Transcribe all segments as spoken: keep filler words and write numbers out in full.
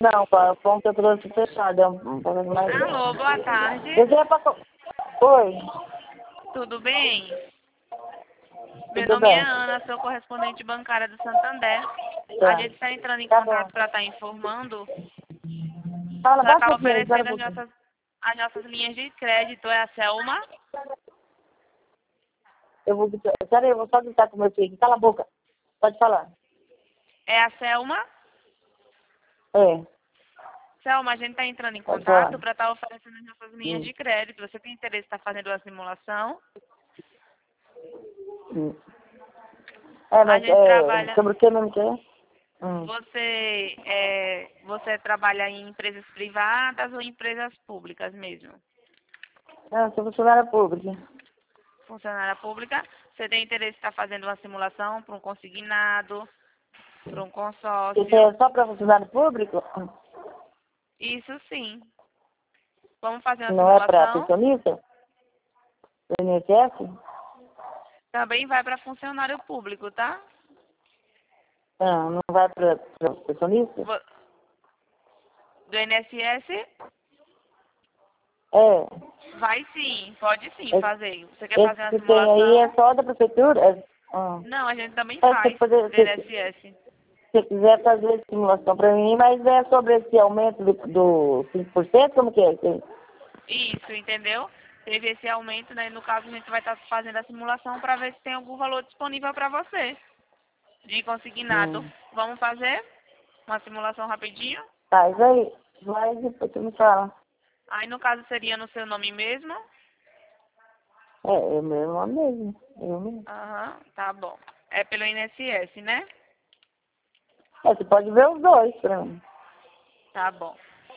Não, pá, foi um que eu trouxe fechado. É um, um pouco mais... Alô, boa tarde. Esse é pra... Oi, Tudo bem? Meu tudo nome é bem? Ana, sou correspondente bancária do Santander. A Tá, gente está entrando em tá bom. contato para estar informando. Fala, Para baixa estar aqui, espera um oferecendo as pouquinho. nossas, as nossas linhas de crédito. É a Selma? Eu vou... Peraí, eu vou só gritar com o meu filho. Cala a boca. Pode falar. É a Selma? É, Selma, a gente está entrando em pode falar. contato para estar oferecendo as nossas linhas Hum, de crédito. Você tem interesse em estar fazendo uma simulação? hum. É, A mas gente é... trabalha. Sobre o que mesmo que é? Hum. Você, é, você trabalha em empresas privadas ou em empresas públicas mesmo? Não, eu sou funcionária pública. Funcionária pública, você tem interesse em estar fazendo uma simulação para um consignado, para um Isso consórcio? é só para funcionário público? Isso sim. Vamos fazer uma Não é para simulação? pensionista? Do I N S S? Também vai para funcionário público, tá? Não, não vai para pensionista? Vo- Do I N S S? É. Vai sim, pode sim Esse, fazer. Você quer esse fazer uma que tem aí é simulação? só da prefeitura? É, ah. Não, a gente também É, se, faz poder, do se, se I N S S. você quiser fazer a simulação para mim, mas é sobre esse aumento do, do cinco por cento, como que é? Que- Isso, entendeu? Teve esse aumento, né? No caso, a gente vai estar fazendo a simulação para ver se tem algum valor disponível para você de consignado. Hum. Vamos fazer uma simulação rapidinho? Faz aí, vai depois você me fala. Aí, no caso, seria no seu nome mesmo? É, é o meu nome mesmo. Eu mesmo. Aham, tá bom. É pelo I N S S, né? É, você pode ver os dois pra mim, Tá bom.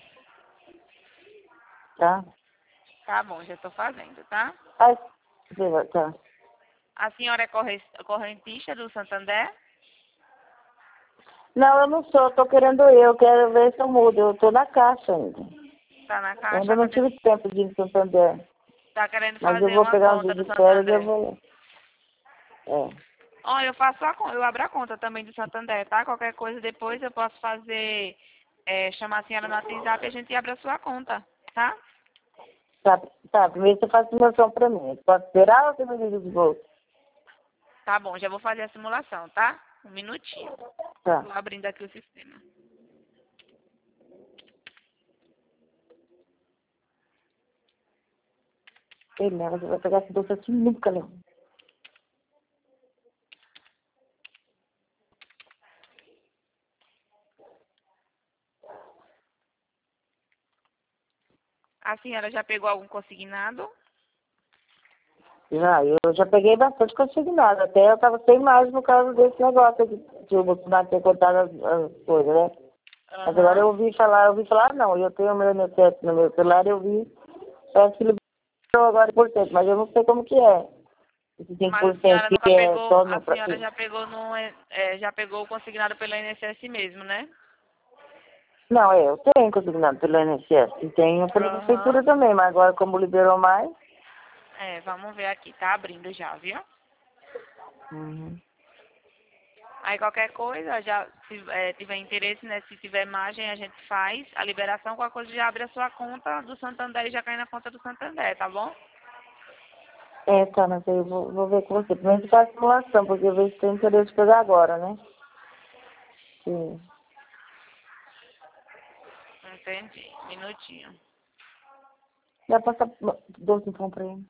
tá? Tá bom, já estou fazendo, tá? Faz, você vai- tá. A senhora é corre- correntista do Santander? Não, eu não sou, eu tô querendo eu, quero ver se eu mudo. Eu tô na caixa ainda. Tá na Eu ainda caixa, não tá, tendo- tive tempo de ir no Santander. tá querendo Mas eu fazer vou uma pegar uns conta dias do de férias e eu Santander. vou. É. Ó, eu faço a conta, eu abro a conta também do Santander, tá? Qualquer coisa depois eu posso fazer, é, chamar a senhora no WhatsApp e a gente abre a sua conta, tá? Tá, tá, primeiro você faz simulação pra mim. Pode esperar ou você me liga de volta? Tá bom, já vou fazer a simulação, tá? Um minutinho. Tá. Tô abrindo aqui o sistema. Ele, né? Você vai pegar esse doce assim nunca, Léo. A senhora já pegou algum consignado? Já, eu já peguei bastante consignado. Até eu tava sem mais por causa desse negócio aqui, que o Bolsonaro ter cortado as, as coisas, né? Mas agora eu Aham. ouvi falar, eu ouvi falar, não, eu tenho o meu I N S S no meu celular, eu vi, parece que liberou agora por cento, mas eu não sei como que é. Esse cinco Mas por a cento senhora nunca que é pegou, só a no... pra- senhora já pegou no, é, já pegou o consignado pelo I N S S mesmo, né? Não, é, eu tenho consignado pelo I N S S e tenho pela prefeitura Aham. também, mas agora como liberou mais... É, vamos ver aqui, tá abrindo já, viu? Uhum. Aí qualquer coisa, já se é, tiver interesse, né? Se tiver margem, a gente faz a liberação, qualquer coisa já abre a sua conta do Santander e já cai na conta do Santander, tá bom? É, tá, mas aí eu vou, vou ver com você. Primeiro faz a simulação, porque eu vejo que tem interesse de pegar agora, né? Sim. Entendi. Minutinho. Vai passar doce então pra ele.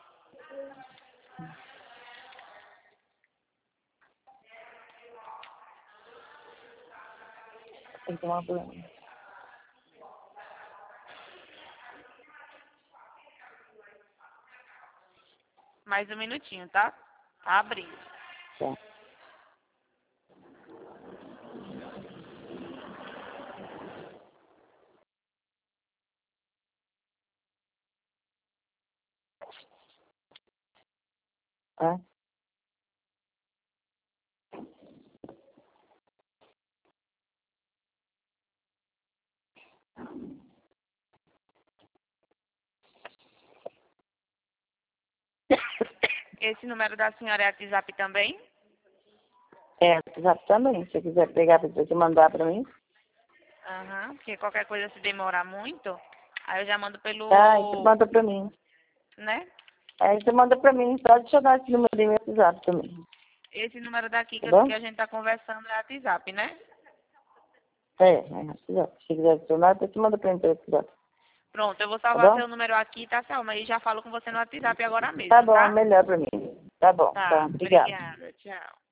Tem que tomar banho. Mais um minutinho, tá? Tá abrindo. Tá. Tá? Esse número da senhora é WhatsApp também? É, WhatsApp também. Se você quiser pegar pra você mandar pra mim. Aham, porque qualquer coisa se demorar muito, aí eu já mando pelo... Tá, aí você manda pra mim. Né? Aí você manda pra mim, pode adicionar esse número aí no WhatsApp também. Esse número daqui Tá que, bom? que a gente tá conversando é WhatsApp, né? É, é, WhatsApp. Se quiser adicionar, você manda pra mim pelo WhatsApp. Pronto, eu vou Tá salvar bom? seu número aqui, tá, Selma? E já falo com você no WhatsApp agora Tá mesmo, bom, tá? melhor pra mim. Tá bom, tá. Tá, Obrigada. obrigada. Tchau.